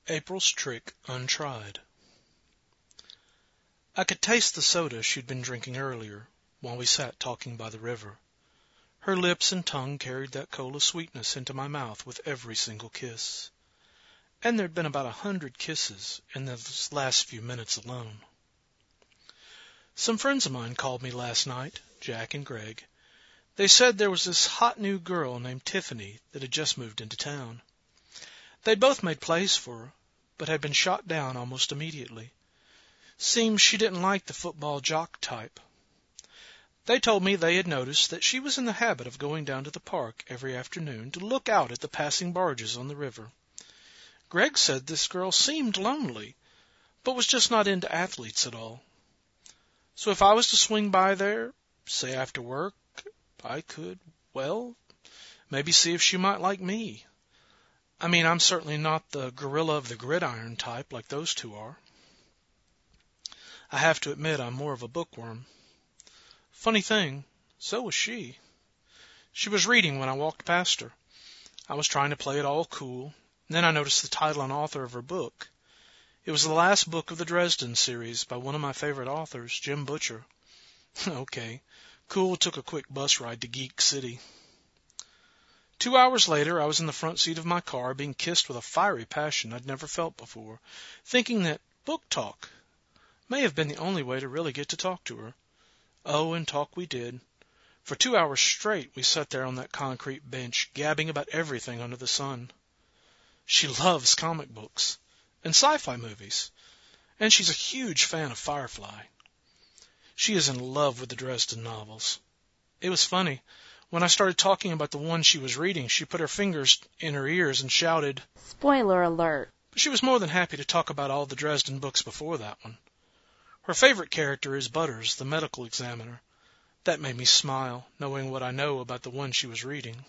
April's Trick Untried. I could taste the soda she'd been drinking earlier, while we sat talking by the river. Her lips and tongue carried that cola sweetness into my mouth with every single kiss. And there'd been about 100 kisses in those last few minutes alone. Some friends of mine called me last night, Jack and Greg. They said there was this hot new girl named Tiffany that had just moved into town. They'd both made plays for her, but had been shot down almost immediately. Seems she didn't like the football jock type. They told me they had noticed that she was in the habit of going down to the park every afternoon to look out at the passing barges on the river. Greg said this girl seemed lonely, but was just not into athletes at all. So if I was to swing by there, say after work, I could, well, maybe see if she might like me. I mean, I'm certainly not the gorilla of the gridiron type like those two are. I have to admit I'm more of a bookworm. Funny thing, so was she. She was reading when I walked past her. I was trying to play it all cool, and then I noticed the title and author of her book. It was the last book of the Dresden series by one of my favorite authors, Jim Butcher. Okay, cool took a quick bus ride to Geek City. 2 hours later, I was in the front seat of my car being kissed with a fiery passion I'd never felt before, thinking that book talk may have been the only way to really get to talk to her. Oh, and talk we did. For 2 hours straight, we sat there on that concrete bench, gabbing about everything under the sun. She loves comic books and sci-fi movies, and she's a huge fan of Firefly. She is in love with the Dresden novels. It was funny. When I started talking about the one she was reading, she put her fingers in her ears and shouted, "Spoiler alert." But she was more than happy to talk about all the Dresden books before that one. Her favorite character is Butters, the medical examiner. That made me smile, knowing what I know about the one she was reading.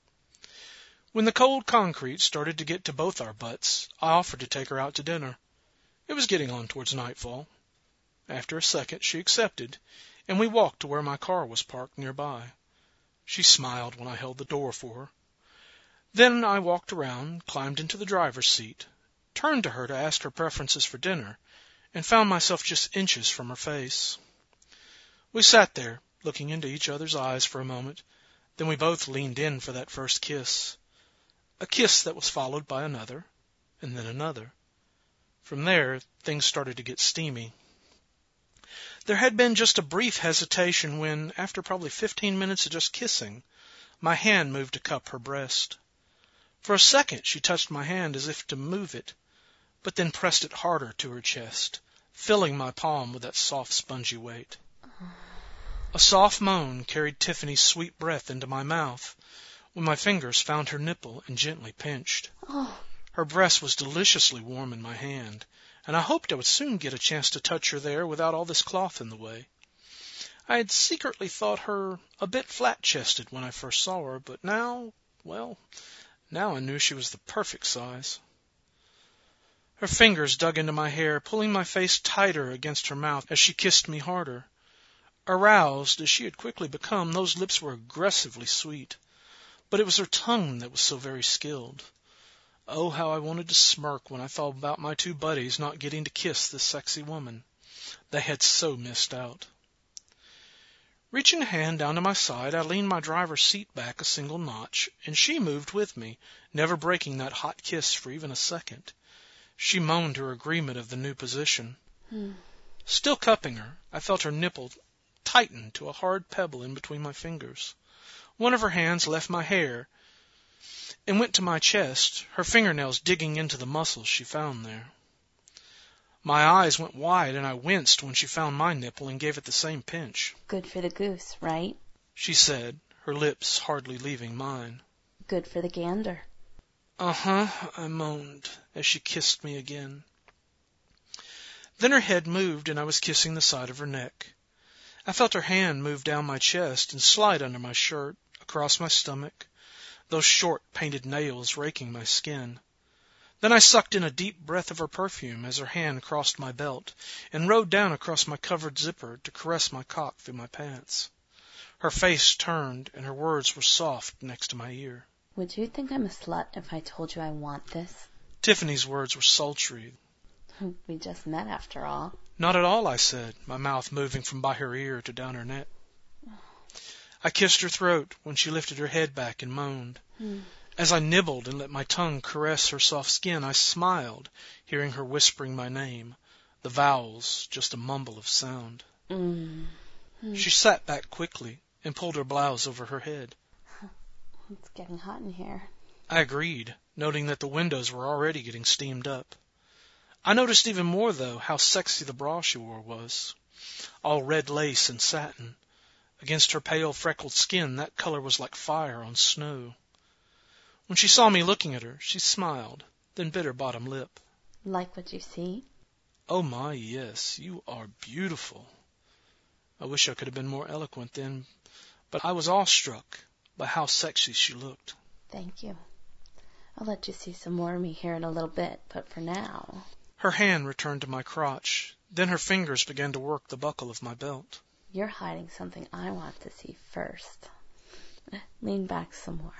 When the cold concrete started to get to both our butts, I offered to take her out to dinner. It was getting on towards nightfall. After a second, she accepted, and we walked to where my car was parked nearby. She smiled when I held the door for her. Then I walked around, climbed into the driver's seat, turned to her to ask her preferences for dinner, and found myself just inches from her face. We sat there, looking into each other's eyes for a moment. Then we both leaned in for that first kiss. A kiss that was followed by another, and then another. From there, things started to get steamy. There had been just a brief hesitation when, after probably 15 minutes of just kissing, my hand moved to cup her breast. For a second, she touched my hand as if to move it, but then pressed it harder to her chest, filling my palm with that soft, spongy weight. A soft moan carried Tiffany's sweet breath into my mouth when my fingers found her nipple and gently pinched. Her breast was deliciously warm in my hand, and I hoped I would soon get a chance to touch her there without all this cloth in the way. I had secretly thought her a bit flat-chested when I first saw her, but now I knew she was the perfect size. Her fingers dug into my hair, pulling my face tighter against her mouth as she kissed me harder. Aroused as she had quickly become, those lips were aggressively sweet, but it was her tongue that was so very skilled. Oh, how I wanted to smirk when I thought about my two buddies not getting to kiss this sexy woman. They had so missed out. Reaching a hand down to my side, I leaned my driver's seat back a single notch, and she moved with me, never breaking that hot kiss for even a second. She moaned her agreement of the new position. Still cupping her, I felt her nipple tighten to a hard pebble in between my fingers. One of her hands left my hair and went to my chest, her fingernails digging into the muscles she found there. My eyes went wide, and I winced when she found my nipple and gave it the same pinch. "Good for the goose, right?" she said, her lips hardly leaving mine. "Good for the gander." "Uh-huh," I moaned as she kissed me again. Then her head moved, and I was kissing the side of her neck. I felt her hand move down my chest and slide under my shirt, across my stomach, those short, painted nails raking my skin. Then I sucked in a deep breath of her perfume as her hand crossed my belt and rode down across my covered zipper to caress my cock through my pants. Her face turned, and her words were soft next to my ear. "Would you think I'm a slut if I told you I want this?" Tiffany's words were sultry. We just met after all. Not at all, I said, my mouth moving from by her ear to down her neck. I kissed her throat when she lifted her head back and moaned. As I nibbled and let my tongue caress her soft skin, I smiled, hearing her whispering my name, the vowels just a mumble of sound. She sat back quickly and pulled her blouse over her head. It's getting hot in here. I agreed, noting that the windows were already getting steamed up. I noticed even more, though, how sexy the bra she wore was. All red lace and satin. Against her pale, freckled skin, that color was like fire on snow. When she saw me looking at her, she smiled, then bit her bottom lip. Like what you see? Oh my, yes, you are beautiful. I wish I could have been more eloquent then, but I was awestruck by how sexy she looked. Thank you. I'll let you see some more of me here in a little bit, but for now... Her hand returned to my crotch. Then her fingers began to work the buckle of my belt. You're hiding something I want to see first. Lean back some more.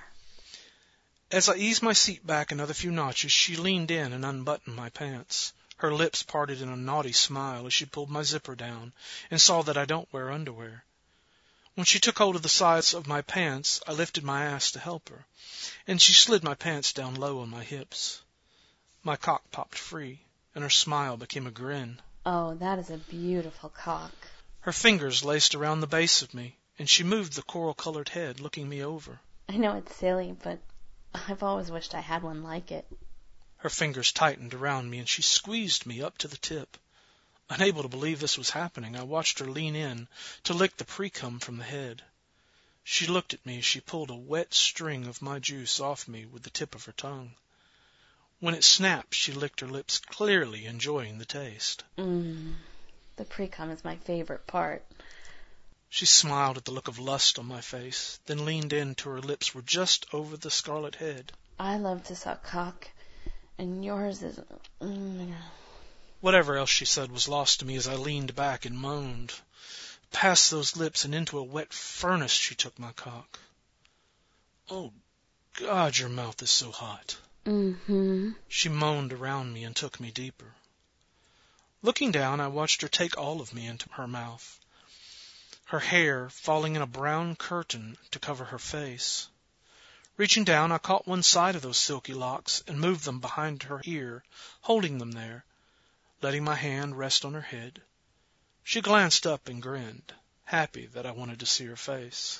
As I eased my seat back another few notches, she leaned in and unbuttoned my pants. Her lips parted in a naughty smile as she pulled my zipper down and saw that I don't wear underwear. When she took hold of the sides of my pants, I lifted my ass to help her, and she slid my pants down low on my hips. My cock popped free, and her smile became a grin. Oh, that is a beautiful cock. Her fingers laced around the base of me, and she moved the coral-colored head, looking me over. I know it's silly, but I've always wished I had one like it. Her fingers tightened around me, and she squeezed me up to the tip. Unable to believe this was happening, I watched her lean in to lick the pre-cum from the head. She looked at me as she pulled a wet string of my juice off me with the tip of her tongue. When it snapped, she licked her lips, clearly enjoying the taste. The pre-cum is my favorite part. She smiled at the look of lust on my face, then leaned in till her lips were just over the scarlet head. I love to suck cock, and yours is... Whatever else she said was lost to me as I leaned back and moaned. Past those lips and into a wet furnace she took my cock. Oh, God, your mouth is so hot. She moaned around me and took me deeper. Looking down, I watched her take all of me into her mouth, her hair falling in a brown curtain to cover her face. Reaching down, I caught one side of those silky locks and moved them behind her ear, holding them there, letting my hand rest on her head. She glanced up and grinned, happy that I wanted to see her face.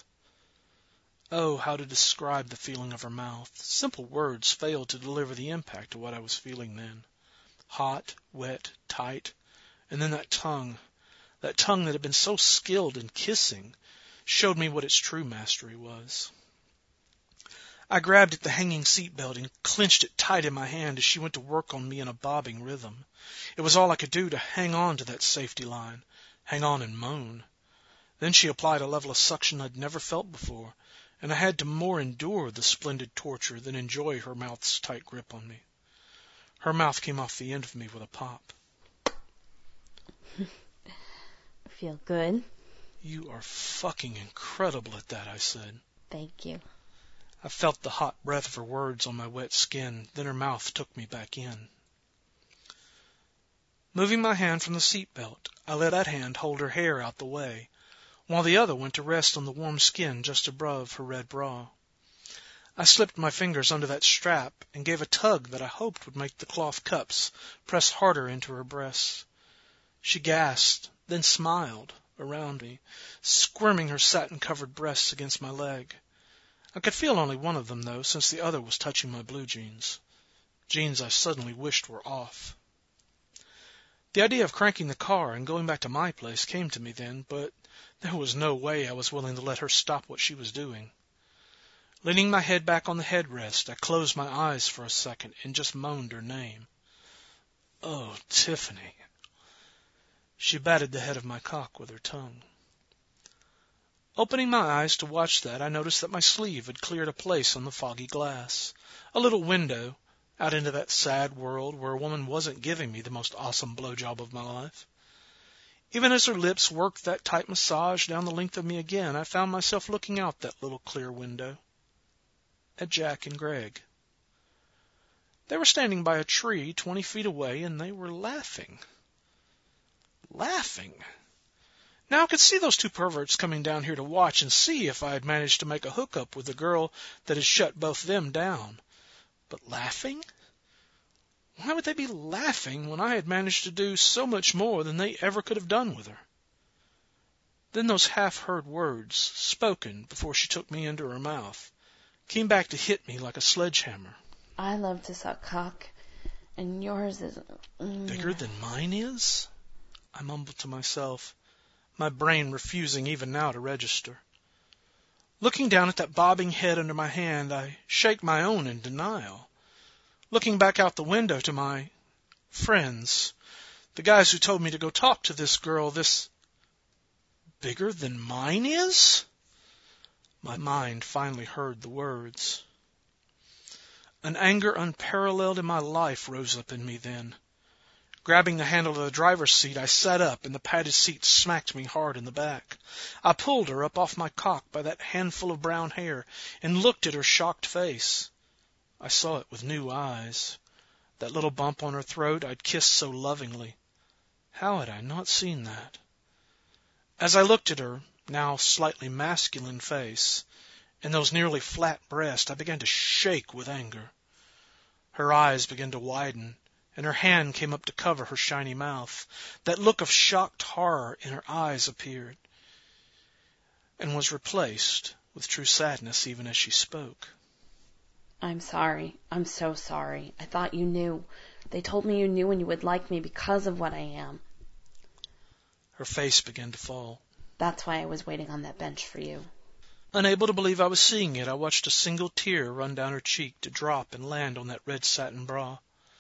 Oh, how to describe the feeling of her mouth. Simple words failed to deliver the impact of what I was feeling then. Hot, wet, tight, and then that tongue that had been so skilled in kissing, showed me what its true mastery was. I grabbed at the hanging seatbelt and clenched it tight in my hand as she went to work on me in a bobbing rhythm. It was all I could do to hang on to that safety line, hang on and moan. Then she applied a level of suction I'd never felt before, and I had to more endure the splendid torture than enjoy her mouth's tight grip on me. Her mouth came off the end of me with a pop. Feel good? You are fucking incredible at that, I said. Thank you. I felt the hot breath of her words on my wet skin, then her mouth took me back in. Moving my hand from the seatbelt, I let that hand hold her hair out the way, while the other went to rest on the warm skin just above her red bra. I slipped my fingers under that strap and gave a tug that I hoped would make the cloth cups press harder into her breasts. She gasped, then smiled around me, squirming her satin-covered breasts against my leg. I could feel only one of them, though, since the other was touching my blue jeans. Jeans I suddenly wished were off. The idea of cranking the car and going back to my place came to me then, but there was no way I was willing to let her stop what she was doing. Leaning my head back on the headrest, I closed my eyes for a second and just moaned her name. Oh, Tiffany. She batted the head of my cock with her tongue. Opening my eyes to watch that, I noticed that my sleeve had cleared a place on the foggy glass, a little window out into that sad world where a woman wasn't giving me the most awesome blowjob of my life. Even as her lips worked that tight massage down the length of me again, I found myself looking out that little clear window at Jack and Greg. They were standing by a tree 20 feet away, and they were laughing. Laughing. Now I could see those two perverts coming down here to watch and see if I had managed to make a hookup with the girl that had shut both them down. But laughing? Why would they be laughing when I had managed to do so much more than they ever could have done with her? Then those half-heard words, spoken before she took me into her mouth, came back to hit me like a sledgehammer. I love to suck cock, and yours is... Bigger than mine is? I mumbled to myself, my brain refusing even now to register. Looking down at that bobbing head under my hand, I shake my own in denial. Looking back out the window to my friends, the guys who told me to go talk to this girl, this... Bigger than mine is? My mind finally heard the words. An anger unparalleled in my life rose up in me then. Grabbing the handle of the driver's seat, I sat up, and the padded seat smacked me hard in the back. I pulled her up off my cock by that handful of brown hair and looked at her shocked face. I saw it with new eyes. That little bump on her throat I'd kissed so lovingly. How had I not seen that? As I looked at her, now slightly masculine face, and those nearly flat breasts, I began to shake with anger. Her eyes began to widen, and her hand came up to cover her shiny mouth. That look of shocked horror in her eyes appeared, and was replaced with true sadness even as she spoke. I'm sorry. I'm so sorry. I thought you knew. They told me you knew and you would like me because of what I am. Her face began to fall. That's why I was waiting on that bench for you. Unable to believe I was seeing it, I watched a single tear run down her cheek to drop and land on that red satin bra.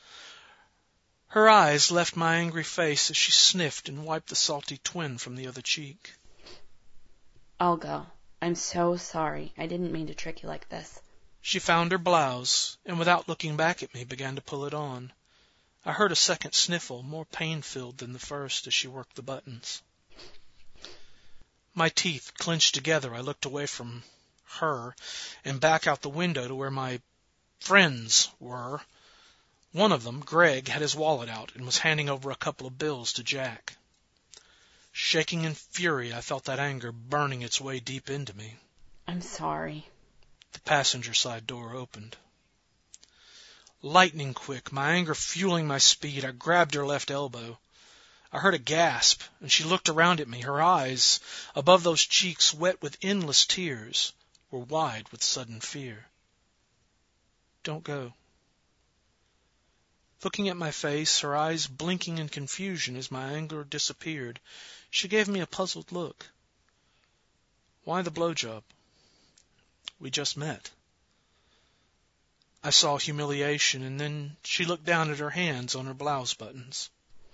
Her eyes left my angry face as she sniffed and wiped the salty twin from the other cheek. I'll go. I'm so sorry. I didn't mean to trick you like this. She found her blouse, and without looking back at me, began to pull it on. I heard a second sniffle, more pain-filled than the first, as she worked the buttons. My teeth clenched together. I looked away from her and back out the window to where my friends were. One of them, Greg, had his wallet out and was handing over a couple of bills to Jack. Shaking in fury, I felt that anger burning its way deep into me. I'm sorry. The passenger side door opened. Lightning quick, my anger fueling my speed, I grabbed her left elbow. I heard a gasp, and she looked around at me. Her eyes, above those cheeks wet with endless tears, were wide with sudden fear. Don't go. Looking at my face, her eyes blinking in confusion as my anger disappeared, she gave me a puzzled look. Why the blowjob? We just met. I saw humiliation, and then she looked down at her hands on her blouse buttons.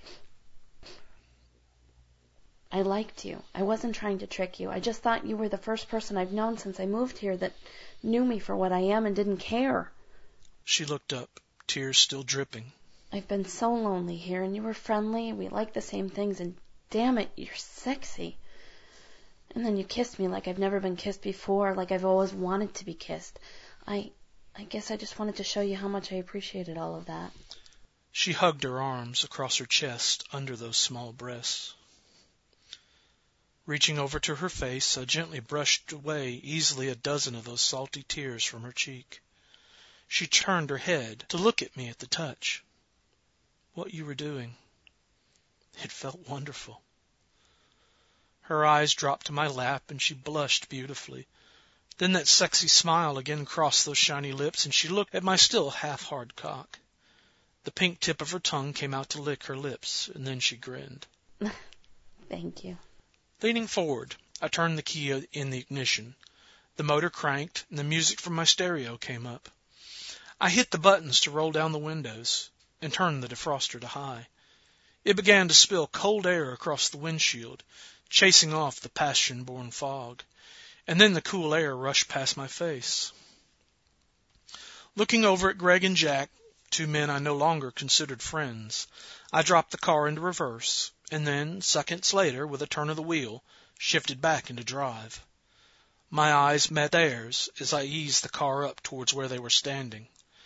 I liked you. I wasn't trying to trick you. I just thought you were the first person I've known since I moved here that knew me for what I am and didn't care. She looked up, tears still dripping. I've been so lonely here, and you were friendly, we like the same things, and damn it, you're sexy. And then you kissed me like I've never been kissed before, like I've always wanted to be kissed. I guess I just wanted to show you how much I appreciated all of that. She hugged her arms across her chest under those small breasts. Reaching over to her face, I gently brushed away easily a dozen of those salty tears from her cheek. She turned her head to look at me at the touch. What you were doing. It felt wonderful. Her eyes dropped to my lap, and she blushed beautifully. Then that sexy smile again crossed those shiny lips, and she looked at my still half-hard cock. The pink tip of her tongue came out to lick her lips, and then she grinned. Thank you. Leaning forward, I turned the key in the ignition. The motor cranked, and the music from my stereo came up. I hit the buttons to roll down the windows and turned the defroster to high. It began to spill cold air across the windshield, chasing off the passion-born fog, and then the cool air rushed past my face. Looking over at Greg and Jack, two men I no longer considered friends, I dropped the car into reverse, and then, seconds later, with a turn of the wheel, shifted back into drive. My eyes met theirs as I eased the car up towards where they were standing.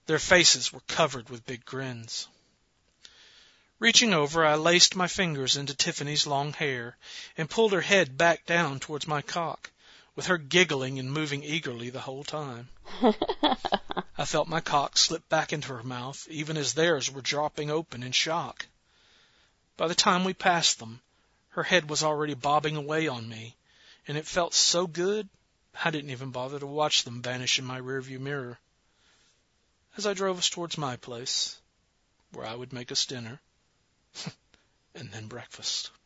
Their faces were covered with big grins. Reaching over, I laced my fingers into Tiffany's long hair and pulled her head back down towards my cock, with her giggling and moving eagerly the whole time. I felt my cock slip back into her mouth, even as theirs were dropping open in shock. By the time we passed them, her head was already bobbing away on me, and it felt so good I didn't even bother to watch them vanish in my rearview mirror. As I drove us towards my place, where I would make us dinner, and then breakfast.